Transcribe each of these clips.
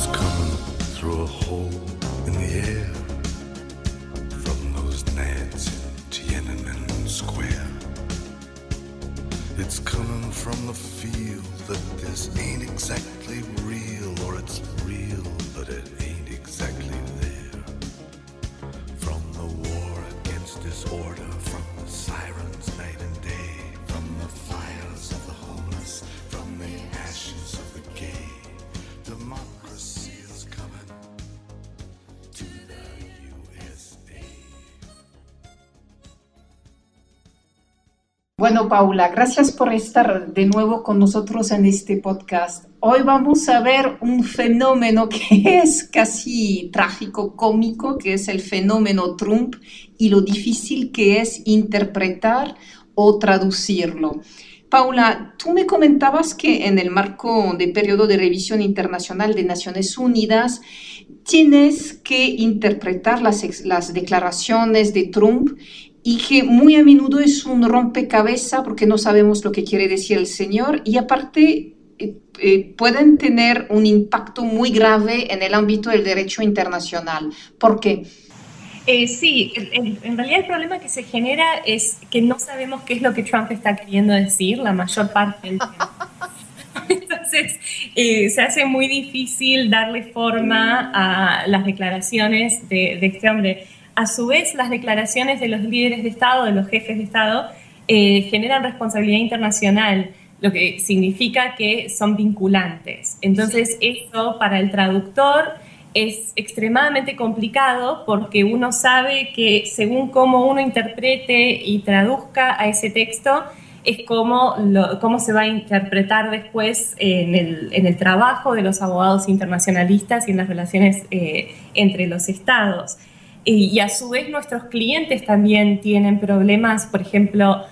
It's coming through a hole in the air from those nads in Tiananmen Square. It's coming from the feel that this ain't exactly real, or it's real, but it ain't exactly there. From the war against disorder, from the sirens night and day, from the fires of the homeless, from the ashes of the gay. Democracy is coming to the USA. Bueno, Paula, gracias por estar de nuevo con nosotros en este podcast. Hoy vamos a ver un fenómeno que es casi trágico, cómico, que es el fenómeno Trump y lo difícil que es interpretar o traducirlo. Paula, tú me comentabas que en el marco del periodo de revisión internacional de Naciones Unidas tienes que interpretar las declaraciones de Trump y que muy a menudo es un rompecabezas porque no sabemos lo que quiere decir el señor y aparte pueden tener un impacto muy grave en el ámbito del derecho internacional. ¿Por qué? Sí, en realidad el problema que se genera es que no sabemos qué es lo que Trump está queriendo decir la mayor parte del tiempo. Entonces, se hace muy difícil darle forma a las declaraciones de este hombre. A su vez, las declaraciones de los líderes de Estado, de los jefes de Estado, generan responsabilidad internacional, lo que significa que son vinculantes. Entonces, eso para el traductor es extremadamente complicado porque uno sabe que según cómo uno interprete y traduzca a ese texto, es cómo se va a interpretar después en el trabajo de los abogados internacionalistas y en las relaciones entre los estados. Y a su vez nuestros clientes también tienen problemas, por ejemplo,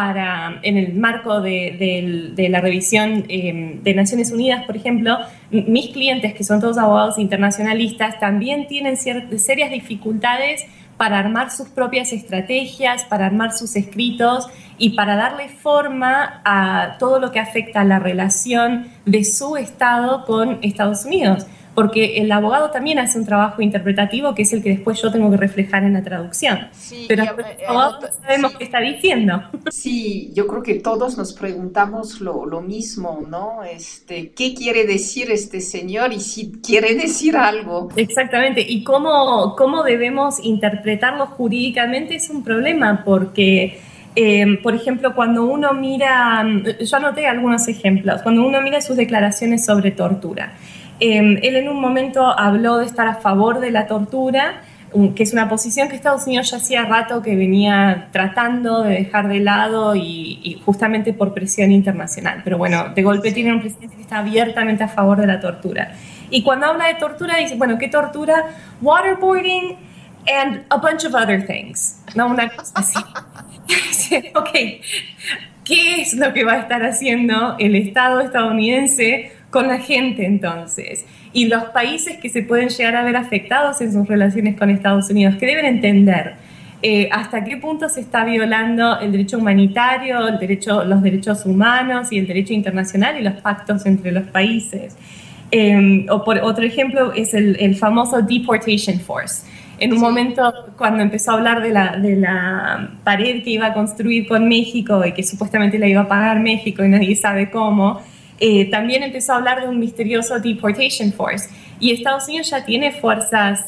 en el marco de la revisión de Naciones Unidas, por ejemplo, mis clientes, que son todos abogados internacionalistas, también tienen serias dificultades para armar sus propias estrategias, para armar sus escritos y para darle forma a todo lo que afecta a la relación de su Estado con Estados Unidos. Porque el abogado también hace un trabajo interpretativo que es el que después yo tengo que reflejar en la traducción. Sí, pero los abogados no sabemos qué está diciendo. Sí, yo creo que todos nos preguntamos lo mismo, ¿no? ¿Qué quiere decir este señor y si quiere decir algo? Exactamente, y cómo debemos interpretarlo jurídicamente es un problema, porque, por ejemplo, cuando uno mira, yo anoté algunos ejemplos, cuando uno mira sus declaraciones sobre tortura, él en un momento habló de estar a favor de la tortura, que es una posición que Estados Unidos ya hacía rato que venía tratando de dejar de lado y justamente por presión internacional. Pero bueno, de golpe tiene un presidente que está abiertamente a favor de la tortura. Y cuando habla de tortura dice, bueno, ¿qué tortura? Waterboarding and a bunch of other things. No, una cosa así. Ok, ¿qué es lo que va a estar haciendo el Estado estadounidense con la gente entonces? Y los países que se pueden llegar a ver afectados en sus relaciones con Estados Unidos, que deben entender hasta qué punto se está violando el derecho humanitario, los derechos humanos y el derecho internacional y los pactos entre los países. Otro ejemplo es el famoso Deportation Force. En un momento, cuando empezó a hablar de la pared que iba a construir con México y que supuestamente la iba a pagar México y nadie sabe cómo, también empezó a hablar de un misterioso Deportation Force. Y Estados Unidos ya tiene fuerzas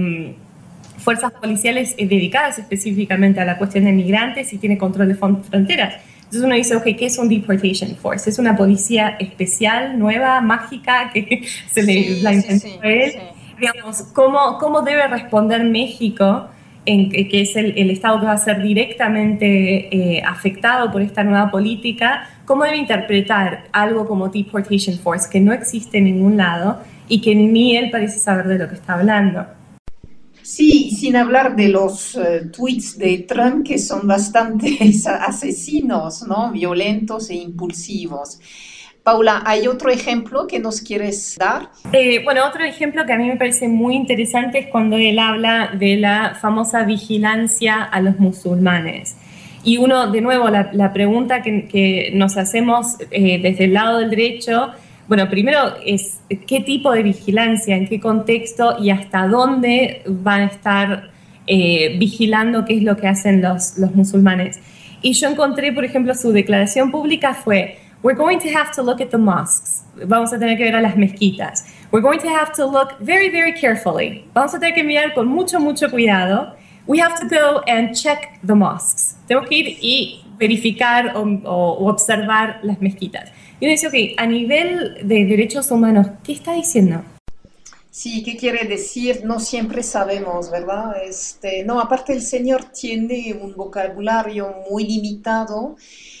policiales dedicadas específicamente a la cuestión de migrantes y tiene control de fronteras. Entonces uno dice, ok, ¿qué es un Deportation Force? Es una policía especial, nueva, mágica, que la inventó él. Sí. Digamos, ¿cómo debe responder México, que es el Estado que va a ser directamente afectado por esta nueva política? ¿Cómo debe interpretar algo como Deportation Force, que no existe en ningún lado y que ni él parece saber de lo que está hablando? Sí, sin hablar de los tweets de Trump, que son bastante asesinos, ¿no? Violentos e impulsivos. Paula, ¿hay otro ejemplo que nos quieres dar? Bueno, otro ejemplo que a mí me parece muy interesante es cuando él habla de la famosa vigilancia a los musulmanes. Y uno, de nuevo, la pregunta que nos hacemos desde el lado del derecho, Bueno, primero es qué tipo de vigilancia, en qué contexto y hasta dónde van a estar vigilando qué es lo que hacen los musulmanes. Y yo encontré, por ejemplo, su declaración pública fue: we're going to have to look at the mosques. Vamos a tener que ver a las mezquitas. We're going to have to look very, very carefully. Vamos a tener que mirar con mucho, mucho cuidado. We have to go and check the mosques. Tengo que ir y verificar o observar las mezquitas. Y uno dice, ok, a nivel de derechos humanos, ¿qué está diciendo? Sí, ¿qué quiere decir? No siempre sabemos, ¿verdad? No, aparte el Señor tiene un vocabulario muy limitado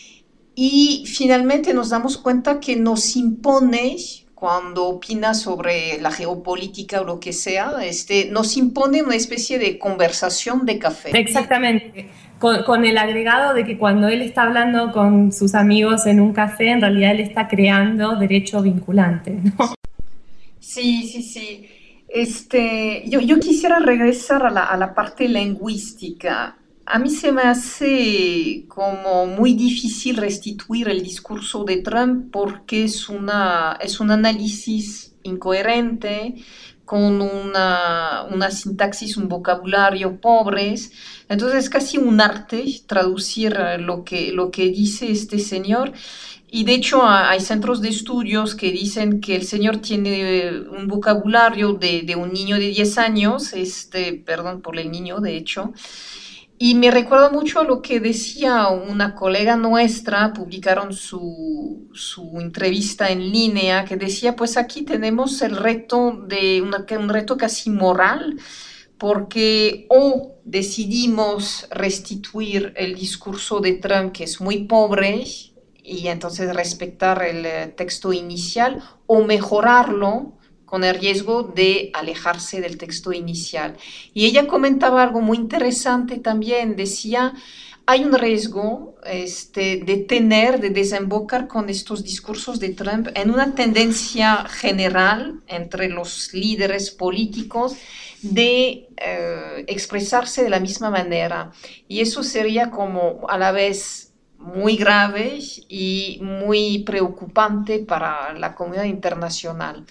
y finalmente nos damos cuenta que nos impone, cuando opina sobre la geopolítica o lo que sea, nos impone una especie de conversación de café. Exactamente. Con el agregado de que cuando él está hablando con sus amigos en un café, en realidad él está creando derecho vinculante, ¿no? Sí, sí, sí. Yo quisiera regresar a la parte lingüística. A mí se me hace como muy difícil restituir el discurso de Trump porque es un análisis incoherente, con una sintaxis, un vocabulario pobres. Entonces es casi un arte traducir lo que dice este señor. Y de hecho hay centros de estudios que dicen que el señor tiene un vocabulario de un niño de 10 años, perdón por el niño, de hecho. Y me recuerda mucho a lo que decía una colega nuestra, publicaron su entrevista en línea, que decía, pues aquí tenemos el reto un reto casi moral, porque o decidimos restituir el discurso de Trump, que es muy pobre, y entonces respetar el texto inicial, o mejorarlo con el riesgo de alejarse del texto inicial. Y ella comentaba algo muy interesante también, decía, hay un riesgo de desembocar con estos discursos de Trump en una tendencia general entre los líderes políticos de expresarse de la misma manera. Y eso sería como a la vez muy grave y muy preocupante para la comunidad internacional.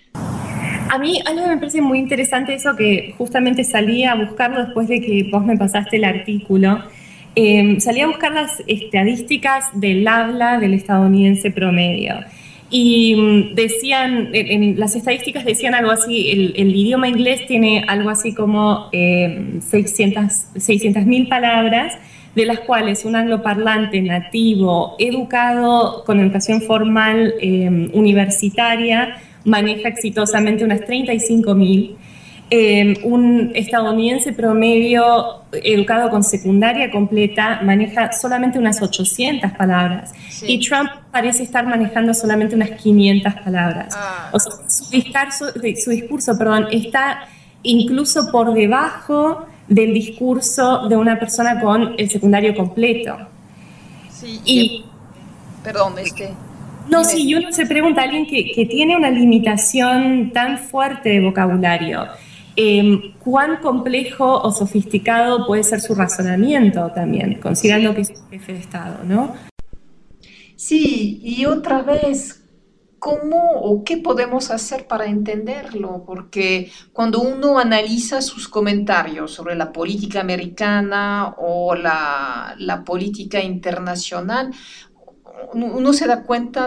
A mí algo que me parece muy interesante, eso que justamente salí a buscarlo después de que vos me pasaste el artículo, salí a buscar las estadísticas del habla del estadounidense promedio. Y decían, en las estadísticas decían algo así, el idioma inglés tiene algo así como 600.000 palabras, de las cuales un angloparlante nativo, educado con educación formal universitaria, maneja exitosamente unas 35.000. Un estadounidense promedio educado con secundaria completa maneja solamente unas 800 palabras. Sí. Y Trump parece estar manejando solamente unas 500 palabras. O sea, su discurso, está incluso por debajo del discurso de una persona con el secundario completo. Sí, perdón, No, sí, y uno se pregunta a alguien que tiene una limitación tan fuerte de vocabulario, ¿cuán complejo o sofisticado puede ser su razonamiento también, considerando que es un jefe de Estado, ¿no? Sí, y otra vez, ¿cómo o qué podemos hacer para entenderlo? Porque cuando uno analiza sus comentarios sobre la política americana o la política internacional, uno se da cuenta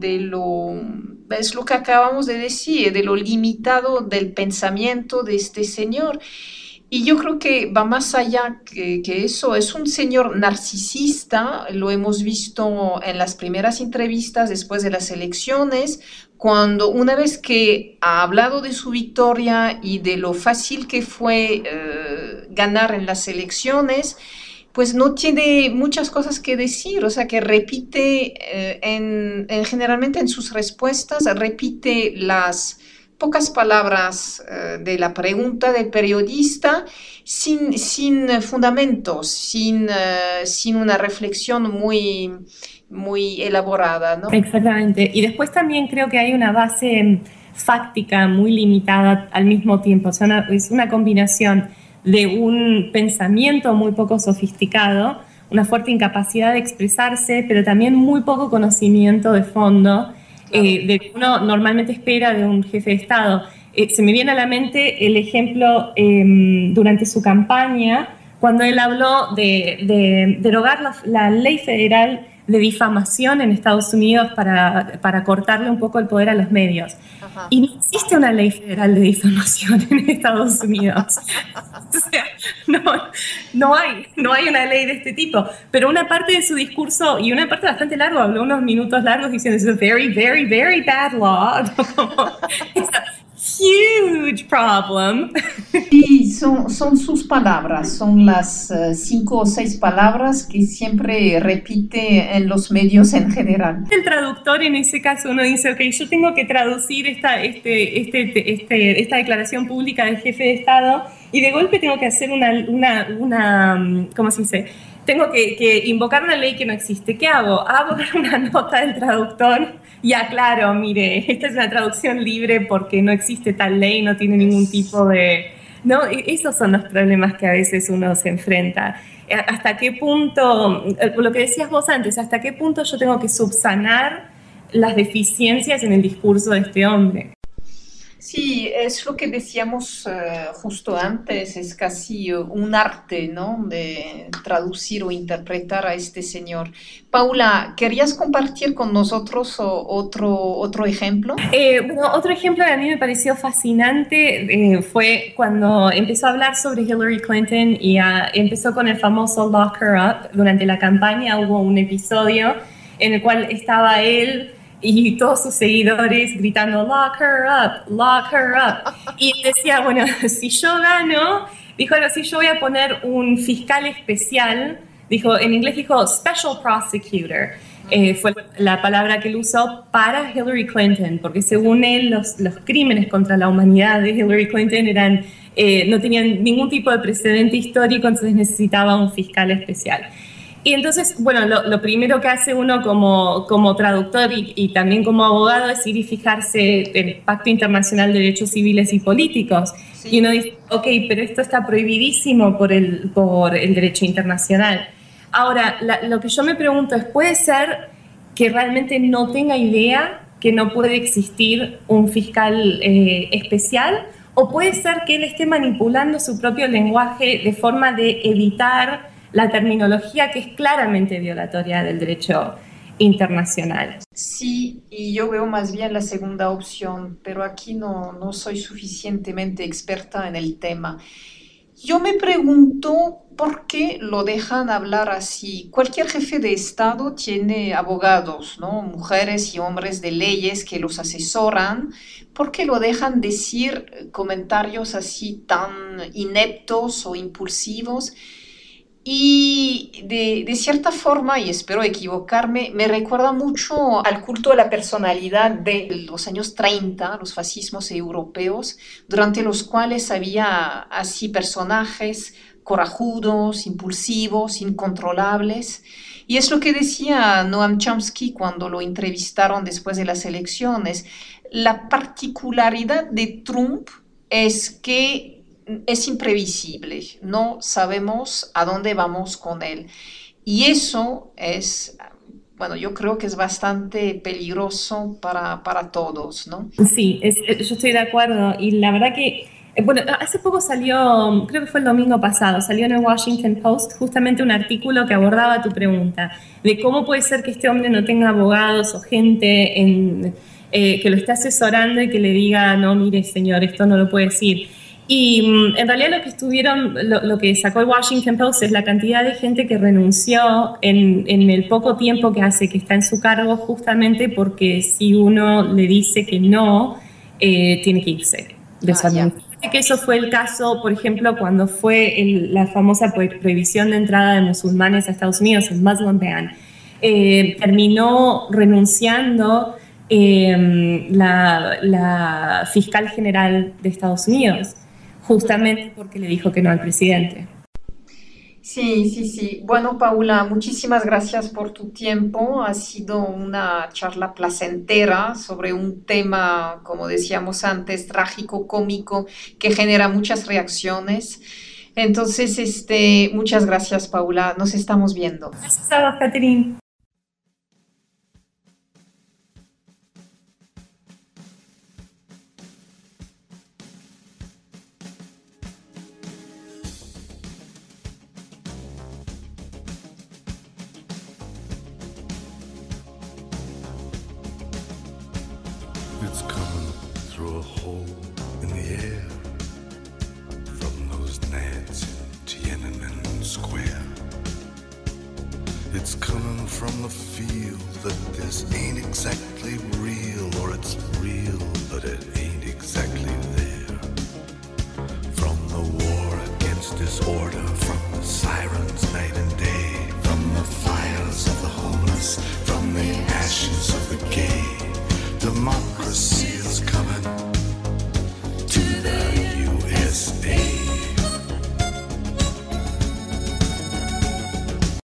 es lo que acabamos de decir, de lo limitado del pensamiento de este señor. Y yo creo que va más allá que eso. Es un señor narcisista, lo hemos visto en las primeras entrevistas después de las elecciones, cuando una vez que ha hablado de su victoria y de lo fácil que fue ganar en las elecciones, pues no tiene muchas cosas que decir, o sea que repite, generalmente en sus respuestas, repite las pocas palabras de la pregunta del periodista sin fundamentos, sin una reflexión muy, muy elaborada, ¿no? Exactamente. Y después también creo que hay una base fáctica muy limitada al mismo tiempo, o sea, es una combinación de un pensamiento muy poco sofisticado, una fuerte incapacidad de expresarse, pero también muy poco conocimiento de fondo, de que uno normalmente espera de un jefe de Estado. Se me viene a la mente el ejemplo durante su campaña, cuando él habló de derogar la ley federal de difamación en Estados Unidos para cortarle un poco el poder a los medios. Ajá. Y no existe una ley federal de difamación en Estados Unidos. O sea, no hay una ley de este tipo. Pero una parte de su discurso, y una parte bastante larga, habló unos minutos largos diciendo, it's a very, very, very bad law. It's a huge problem. Sí, son sus palabras, son las 5 o 6 palabras que siempre repite en los medios en general. El traductor en ese caso uno dice, ok, yo tengo que traducir esta declaración pública del jefe de Estado y de golpe tengo que hacer una ¿cómo se dice? Tengo que invocar una ley que no existe. ¿Qué hago? Hago una nota del traductor y aclaro, mire, esta es una traducción libre porque no existe tal ley, no tiene ningún tipo de... ¿No? Esos son los problemas que a veces uno se enfrenta. ¿Hasta qué punto, lo que decías vos antes, hasta qué punto yo tengo que subsanar las deficiencias en el discurso de este hombre? Sí, es lo que decíamos justo antes, es casi un arte, ¿no? De traducir o interpretar a este señor. Paula, ¿querías compartir con nosotros otro ejemplo? Bueno, otro ejemplo que a mí me pareció fascinante fue cuando empezó a hablar sobre Hillary Clinton y empezó con el famoso Lock Her Up. Durante la campaña hubo un episodio en el cual estaba él y todos sus seguidores gritando lock her up, y decía, bueno, si yo gano, dijo algo así, yo voy a poner un fiscal especial, dijo, en inglés dijo special prosecutor, fue la palabra que él usó para Hillary Clinton, porque según él los crímenes contra la humanidad de Hillary Clinton eran, no tenían ningún tipo de precedente histórico, entonces necesitaba un fiscal especial. Y entonces, bueno, lo primero que hace uno como traductor y también como abogado es ir y fijarse en el Pacto Internacional de Derechos Civiles y Políticos. Sí. Y uno dice, ok, pero esto está prohibidísimo por el derecho internacional. Ahora, lo que yo me pregunto es, ¿puede ser que realmente no tenga idea que no puede existir un fiscal especial? ¿O puede ser que él esté manipulando su propio lenguaje de forma de evitar la terminología que es claramente violatoria del derecho internacional? Sí, y yo veo más bien la segunda opción, pero aquí no soy suficientemente experta en el tema. Yo me pregunto por qué lo dejan hablar así. Cualquier jefe de Estado tiene abogados, ¿no? Mujeres y hombres de leyes que los asesoran. ¿Por qué lo dejan decir comentarios así tan ineptos o impulsivos? Y de cierta forma, y espero equivocarme, me recuerda mucho al culto de la personalidad de los años 30, los fascismos europeos, durante los cuales había así personajes corajudos, impulsivos, incontrolables. Y es lo que decía Noam Chomsky cuando lo entrevistaron después de las elecciones. La particularidad de Trump es que es imprevisible, no sabemos a dónde vamos con él. Y eso es, bueno, yo creo que es bastante peligroso para todos, ¿no? Sí, yo estoy de acuerdo. Y la verdad que, bueno, hace poco salió, creo que fue el domingo pasado, salió en el Washington Post justamente un artículo que abordaba tu pregunta, de cómo puede ser que este hombre no tenga abogados o gente que lo esté asesorando y que le diga, no, mire, señor, esto no lo puede decir. Y en realidad lo que sacó el Washington Post es la cantidad de gente que renunció en el poco tiempo que hace que está en su cargo, justamente porque si uno le dice que no, tiene que irse de su administración. Que eso fue el caso, por ejemplo, cuando fue la famosa prohibición de entrada de musulmanes a Estados Unidos, el Muslim ban. Terminó renunciando la fiscal general de Estados Unidos, justamente porque le dijo que no al presidente. Sí. Bueno, Paula, muchísimas gracias por tu tiempo. Ha sido una charla placentera sobre un tema, como decíamos antes, trágico, cómico, que genera muchas reacciones. Entonces, muchas gracias, Paula. Nos estamos viendo. Gracias a vos, Catherine. It's coming through a hole in the air from those nads in Tiananmen Square. It's coming from the feel that this ain't exactly real, or it's real, but it ain't exactly there. From the war against disorder, from the sirens night and day, from the fires of the homeless, from the ashes of the gay, democracy